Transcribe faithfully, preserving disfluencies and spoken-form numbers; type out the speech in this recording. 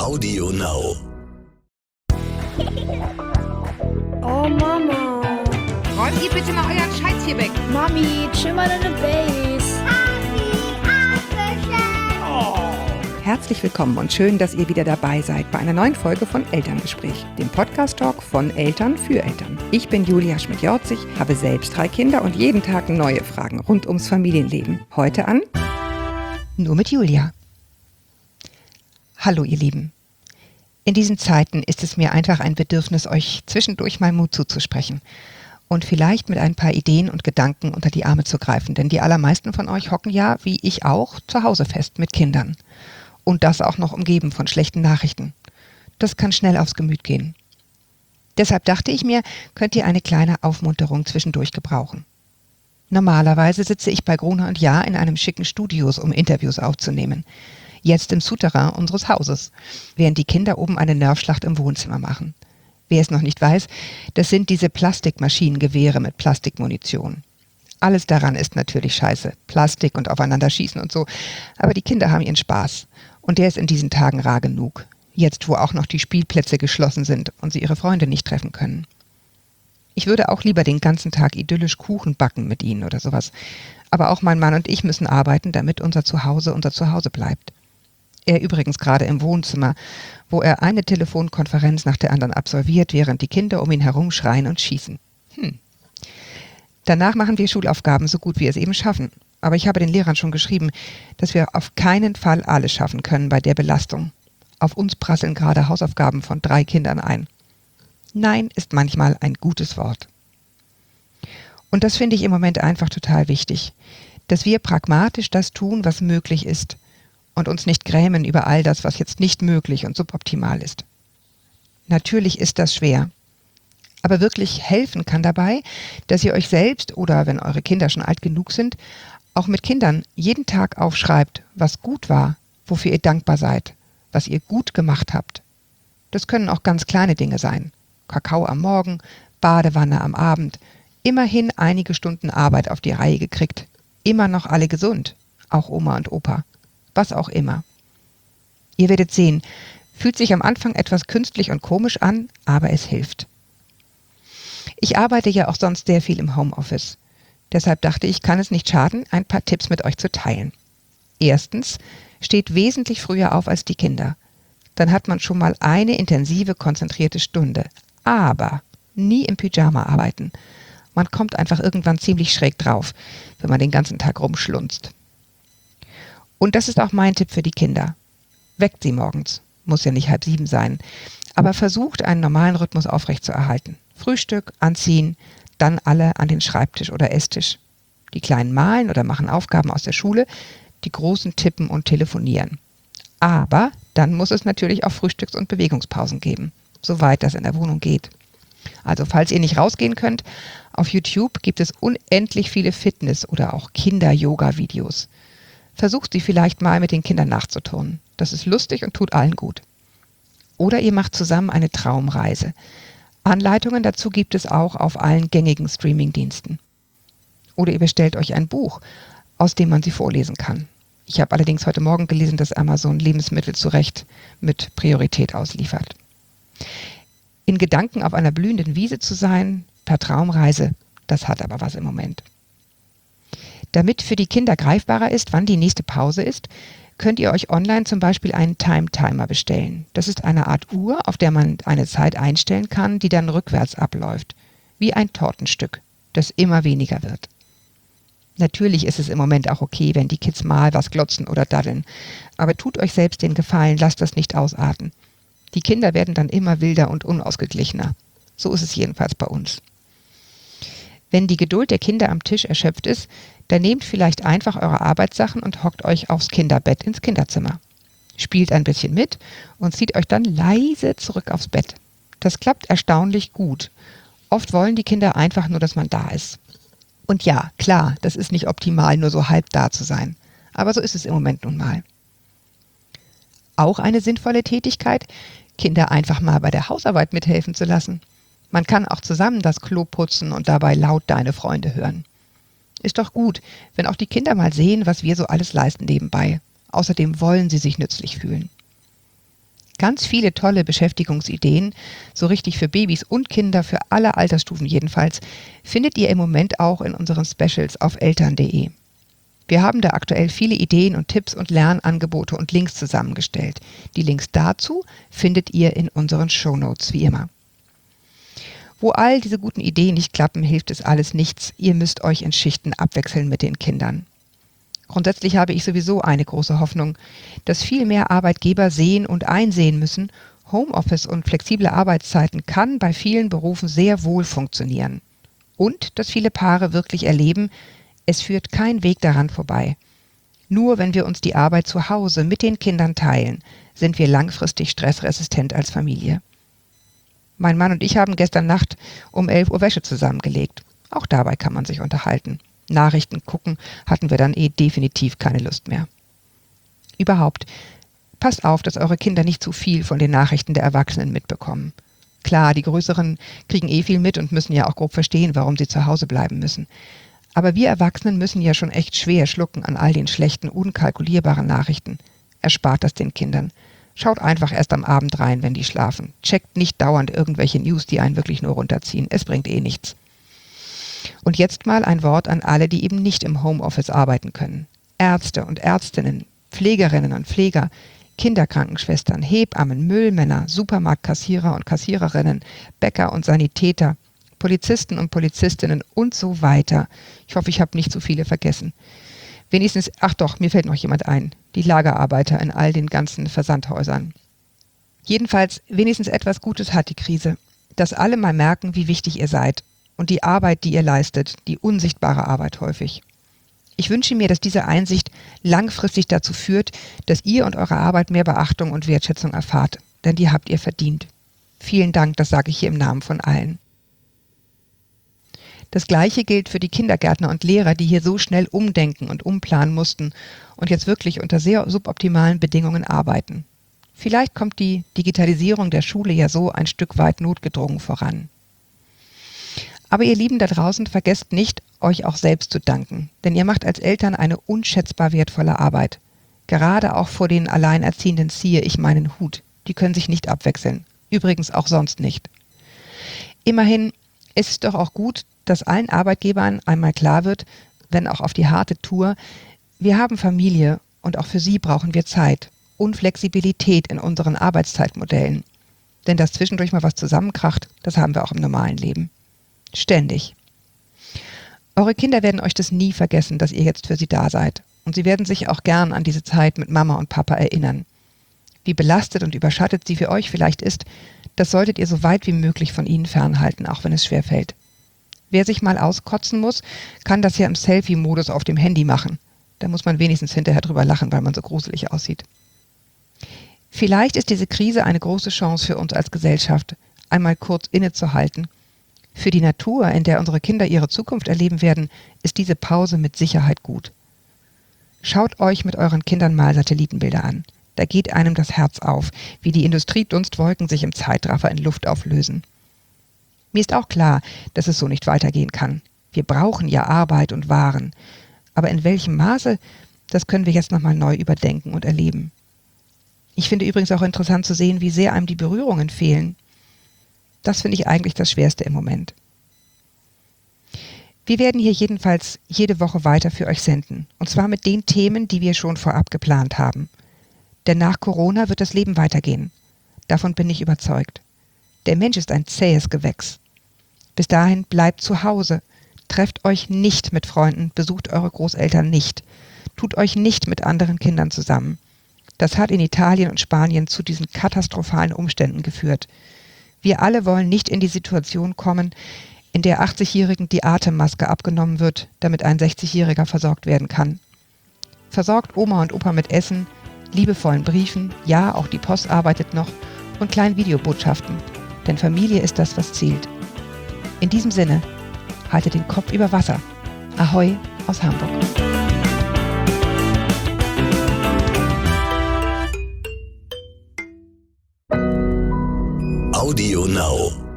Audio Now. Oh Mama. Räumt ihr bitte mal euren Scheiß hier weg. Mami, chill mal deine Base. Herzlich willkommen und schön, dass ihr wieder dabei seid bei einer neuen Folge von Elterngespräch, dem Podcast-Talk von Eltern für Eltern. Ich bin Julia Schmidt-Jorzig, habe selbst drei Kinder und jeden Tag neue Fragen rund ums Familienleben. Heute an Nur mit Julia. Hallo ihr Lieben. In diesen Zeiten ist es mir einfach ein Bedürfnis, euch zwischendurch mal Mut zuzusprechen und vielleicht mit ein paar Ideen und Gedanken unter die Arme zu greifen, denn die allermeisten von euch hocken ja, wie ich auch, zu Hause fest mit Kindern. Und das auch noch umgeben von schlechten Nachrichten. Das kann schnell aufs Gemüt gehen. Deshalb dachte ich mir, könnt ihr eine kleine Aufmunterung zwischendurch gebrauchen. Normalerweise sitze ich bei Gruner und Jahr in einem schicken Studios, um Interviews aufzunehmen. Jetzt im Souterrain unseres Hauses, während die Kinder oben eine Nervschlacht im Wohnzimmer machen. Wer es noch nicht weiß, das sind diese Plastikmaschinengewehre mit Plastikmunition. Alles daran ist natürlich scheiße, Plastik und aufeinander schießen und so, aber die Kinder haben ihren Spaß. Und der ist in diesen Tagen rar genug. Jetzt, wo auch noch die Spielplätze geschlossen sind und sie ihre Freunde nicht treffen können. Ich würde auch lieber den ganzen Tag idyllisch Kuchen backen mit ihnen oder sowas. Aber auch mein Mann und ich müssen arbeiten, damit unser Zuhause unser Zuhause bleibt. Er übrigens gerade im Wohnzimmer, wo er eine Telefonkonferenz nach der anderen absolviert, während die Kinder um ihn herum schreien und schießen. Hm. Danach machen wir Schulaufgaben so gut wir es eben schaffen. Aber ich habe den Lehrern schon geschrieben, dass wir auf keinen Fall alles schaffen können bei der Belastung. Auf uns prasseln gerade Hausaufgaben von drei Kindern ein. Nein ist manchmal ein gutes Wort. Und das finde ich im Moment einfach total wichtig, dass wir pragmatisch das tun, was möglich ist und uns nicht grämen über all das, was jetzt nicht möglich und suboptimal ist. Natürlich ist das schwer. Aber wirklich helfen kann dabei, dass ihr euch selbst oder, wenn eure Kinder schon alt genug sind, auch mit Kindern jeden Tag aufschreibt, was gut war, wofür ihr dankbar seid, was ihr gut gemacht habt. Das können auch ganz kleine Dinge sein. Kakao am Morgen, Badewanne am Abend, immerhin einige Stunden Arbeit auf die Reihe gekriegt, immer noch alle gesund, auch Oma und Opa, was auch immer. Ihr werdet sehen, fühlt sich am Anfang etwas künstlich und komisch an, aber es hilft. Ich arbeite ja auch sonst sehr viel im Homeoffice. Deshalb dachte ich, kann es nicht schaden, ein paar Tipps mit euch zu teilen. Erstens, steht wesentlich früher auf als die Kinder. Dann hat man schon mal eine intensive, konzentrierte Stunde. Aber nie im Pyjama arbeiten. Man kommt einfach irgendwann ziemlich schräg drauf, wenn man den ganzen Tag rumschlunzt. Und das ist auch mein Tipp für die Kinder. Weckt sie morgens. Muss ja nicht halb sieben sein. Aber versucht, einen normalen Rhythmus aufrechtzuerhalten. Frühstück, anziehen, dann alle an den Schreibtisch oder Esstisch. Die Kleinen malen oder machen Aufgaben aus der Schule, die Großen tippen und telefonieren. Aber dann muss es natürlich auch Frühstücks- und Bewegungspausen geben, soweit das in der Wohnung geht. Also falls ihr nicht rausgehen könnt, auf YouTube gibt es unendlich viele Fitness- oder auch Kinder-Yoga-Videos. Versucht sie vielleicht mal mit den Kindern nachzuturnen. Das ist lustig und tut allen gut. Oder ihr macht zusammen eine Traumreise. Anleitungen dazu gibt es auch auf allen gängigen Streamingdiensten. Oder ihr bestellt euch ein Buch, aus dem man sie vorlesen kann. Ich habe allerdings heute Morgen gelesen, dass Amazon Lebensmittel zu Recht mit Priorität ausliefert. In Gedanken auf einer blühenden Wiese zu sein, per Traumreise, das hat aber was im Moment. Damit für die Kinder greifbarer ist, wann die nächste Pause ist, könnt ihr euch online zum Beispiel einen Time-Timer bestellen. Das ist eine Art Uhr, auf der man eine Zeit einstellen kann, die dann rückwärts abläuft. Wie ein Tortenstück, das immer weniger wird. Natürlich ist es im Moment auch okay, wenn die Kids mal was glotzen oder daddeln. Aber tut euch selbst den Gefallen, lasst das nicht ausarten. Die Kinder werden dann immer wilder und unausgeglichener. So ist es jedenfalls bei uns. Wenn die Geduld der Kinder am Tisch erschöpft ist, dann nehmt vielleicht einfach eure Arbeitssachen und hockt euch aufs Kinderbett ins Kinderzimmer. Spielt ein bisschen mit und zieht euch dann leise zurück aufs Bett. Das klappt erstaunlich gut. Oft wollen die Kinder einfach nur, dass man da ist. Und ja, klar, das ist nicht optimal, nur so halb da zu sein. Aber so ist es im Moment nun mal. Auch eine sinnvolle Tätigkeit, Kinder einfach mal bei der Hausarbeit mithelfen zu lassen. Man kann auch zusammen das Klo putzen und dabei laut Deine Freunde hören. Ist doch gut, wenn auch die Kinder mal sehen, was wir so alles leisten nebenbei. Außerdem wollen sie sich nützlich fühlen. Ganz viele tolle Beschäftigungsideen, so richtig für Babys und Kinder, für alle Altersstufen jedenfalls, findet ihr im Moment auch in unseren Specials auf eltern punkt de. Wir haben da aktuell viele Ideen und Tipps und Lernangebote und Links zusammengestellt. Die Links dazu findet ihr in unseren Shownotes wie immer. Wo all diese guten Ideen nicht klappen, hilft es alles nichts. Ihr müsst euch in Schichten abwechseln mit den Kindern. Grundsätzlich habe ich sowieso eine große Hoffnung, dass viel mehr Arbeitgeber sehen und einsehen müssen, Homeoffice und flexible Arbeitszeiten kann bei vielen Berufen sehr wohl funktionieren. Und dass viele Paare wirklich erleben, es führt kein Weg daran vorbei. Nur wenn wir uns die Arbeit zu Hause mit den Kindern teilen, sind wir langfristig stressresistent als Familie. Mein Mann und ich haben gestern Nacht um elf Uhr Wäsche zusammengelegt. Auch dabei kann man sich unterhalten. Nachrichten gucken hatten wir dann eh definitiv keine Lust mehr. Überhaupt, passt auf, dass eure Kinder nicht zu viel von den Nachrichten der Erwachsenen mitbekommen. Klar, die Größeren kriegen eh viel mit und müssen ja auch grob verstehen, warum sie zu Hause bleiben müssen. Aber wir Erwachsenen müssen ja schon echt schwer schlucken an all den schlechten, unkalkulierbaren Nachrichten. Erspart das den Kindern. Schaut einfach erst am Abend rein, wenn die schlafen. Checkt nicht dauernd irgendwelche News, die einen wirklich nur runterziehen. Es bringt eh nichts. Und jetzt mal ein Wort an alle, die eben nicht im Homeoffice arbeiten können. Ärzte und Ärztinnen, Pflegerinnen und Pfleger, Kinderkrankenschwestern, Hebammen, Müllmänner, Supermarktkassierer und Kassiererinnen, Bäcker und Sanitäter, Polizisten und Polizistinnen und so weiter. Ich hoffe, ich habe nicht so viele vergessen. Wenigstens, ach doch, mir fällt noch jemand ein, die Lagerarbeiter in all den ganzen Versandhäusern. Jedenfalls, wenigstens etwas Gutes hat die Krise, dass alle mal merken, wie wichtig ihr seid. Und die Arbeit, die ihr leistet, die unsichtbare Arbeit häufig. Ich wünsche mir, dass diese Einsicht langfristig dazu führt, dass ihr und eure Arbeit mehr Beachtung und Wertschätzung erfahrt, denn die habt ihr verdient. Vielen Dank, das sage ich hier im Namen von allen. Das Gleiche gilt für die Kindergärtner und Lehrer, die hier so schnell umdenken und umplanen mussten und jetzt wirklich unter sehr suboptimalen Bedingungen arbeiten. Vielleicht kommt die Digitalisierung der Schule ja so ein Stück weit notgedrungen voran. Aber ihr Lieben da draußen, vergesst nicht, euch auch selbst zu danken, denn ihr macht als Eltern eine unschätzbar wertvolle Arbeit. Gerade auch vor den Alleinerziehenden ziehe ich meinen Hut. Die können sich nicht abwechseln. Übrigens auch sonst nicht. Immerhin ist es doch auch gut, dass allen Arbeitgebern einmal klar wird, wenn auch auf die harte Tour, wir haben Familie und auch für sie brauchen wir Zeit und Flexibilität in unseren Arbeitszeitmodellen. Denn dass zwischendurch mal was zusammenkracht, das haben wir auch im normalen Leben. Ständig. Eure Kinder werden euch das nie vergessen, dass ihr jetzt für sie da seid. Und sie werden sich auch gern an diese Zeit mit Mama und Papa erinnern. Wie belastet und überschattet sie für euch vielleicht ist, das solltet ihr so weit wie möglich von ihnen fernhalten, auch wenn es schwerfällt. Wer sich mal auskotzen muss, kann das ja im Selfie-Modus auf dem Handy machen. Da muss man wenigstens hinterher drüber lachen, weil man so gruselig aussieht. Vielleicht ist diese Krise eine große Chance für uns als Gesellschaft, einmal kurz innezuhalten. Für die Natur, in der unsere Kinder ihre Zukunft erleben werden, ist diese Pause mit Sicherheit gut. Schaut euch mit euren Kindern mal Satellitenbilder an. Da geht einem das Herz auf, wie die Industriedunstwolken sich im Zeitraffer in Luft auflösen. Mir ist auch klar, dass es so nicht weitergehen kann. Wir brauchen ja Arbeit und Waren. Aber in welchem Maße, das können wir jetzt nochmal neu überdenken und erleben. Ich finde übrigens auch interessant zu sehen, wie sehr einem die Berührungen fehlen. Das finde ich eigentlich das Schwerste im Moment. Wir werden hier jedenfalls jede Woche weiter für euch senden. Und zwar mit den Themen, die wir schon vorab geplant haben. Denn nach Corona wird das Leben weitergehen. Davon bin ich überzeugt. Der Mensch ist ein zähes Gewächs. Bis dahin bleibt zu Hause. Trefft euch nicht mit Freunden, besucht eure Großeltern nicht. Tut euch nicht mit anderen Kindern zusammen. Das hat in Italien und Spanien zu diesen katastrophalen Umständen geführt. Wir alle wollen nicht in die Situation kommen, in der achtzigjährigen die Atemmaske abgenommen wird, damit ein sechzigjähriger versorgt werden kann. Versorgt Oma und Opa mit Essen, liebevollen Briefen, ja, auch die Post arbeitet noch, und kleinen Videobotschaften. Denn Familie ist das, was zählt. In diesem Sinne, haltet den Kopf über Wasser. Ahoi aus Hamburg. Audio Now.